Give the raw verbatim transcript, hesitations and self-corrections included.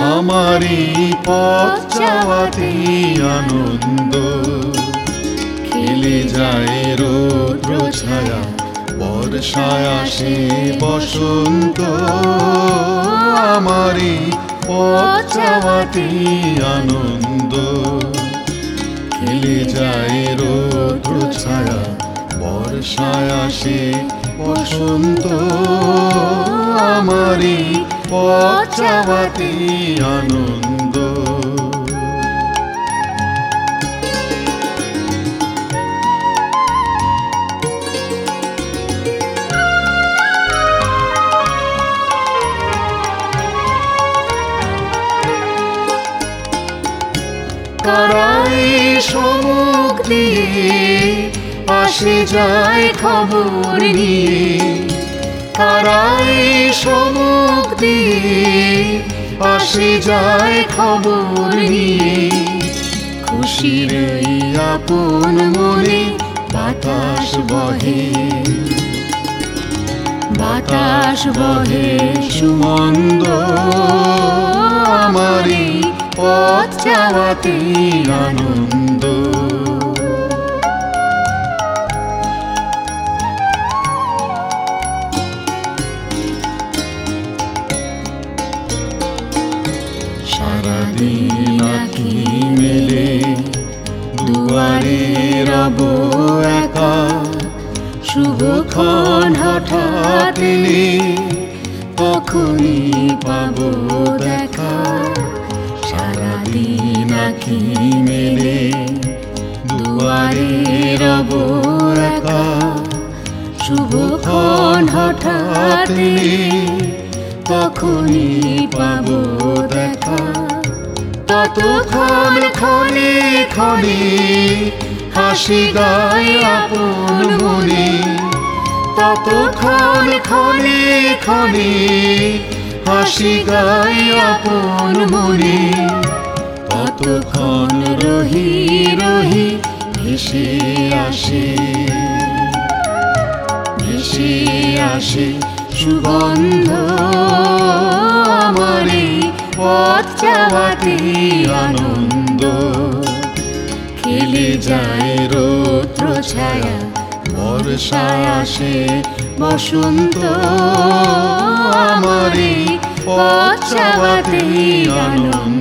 আমারি পথ চাওয়াতেই আনন্দ। খেলে যায় রৌদ্র ছায়া, বর্ষায় আসে বসন্ত। আমারি পথ চাওয়াতেই আনন্দ। খেলে যায় রৌদ্র ছায়া, বর্ষায় আসে বসন্ত। আমারি পথ চাওয়াতেই আনন্দ। কারাই সমুখ দিয়ে আসে যায় খবর নিয়ে। কারাই সমুখ দিয়ে আসে যায় খবর নিয়ে। খুশির এই আপন মনে বাতাস বহে, বাতাস বহে সুমন্দ। আমারি পথ চাওয়াতেই আনন্দ। সারাদিন আঁখি মেলে দুয়ারে রব একা। শুভক্ষণ হঠাৎ এলে তখনই পাবো দেখা। সারাদিন আঁখি মেলে দুয়ারে রব একা। শুভক্ষণ হঠাৎ এলে তখনই পাবো দেখা। ততক্ষণ ক্ষণে ক্ষণে হাসি গায় আপন মনে। ততক্ষণ ক্ষণে ক্ষণে হাসি গায় আপন মনে। ততক্ষণ রহি রহি ভেসে আসে, ভেসে আসে সুগন্ধ। আমারি পথ চাওয়াতেই আনন্দ। খেলে যায় রৌদ্র ছায়া, বর্ষায় আসে বসন্ত। আমারি পথ চাওয়াতেই আনন্দ।